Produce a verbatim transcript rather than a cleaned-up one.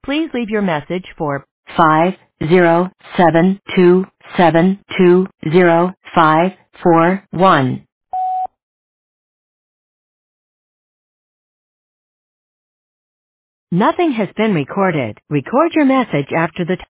Please leave your message for five zero seven two seven two zero five four one. Nothing has been recorded. Record your message after the tone.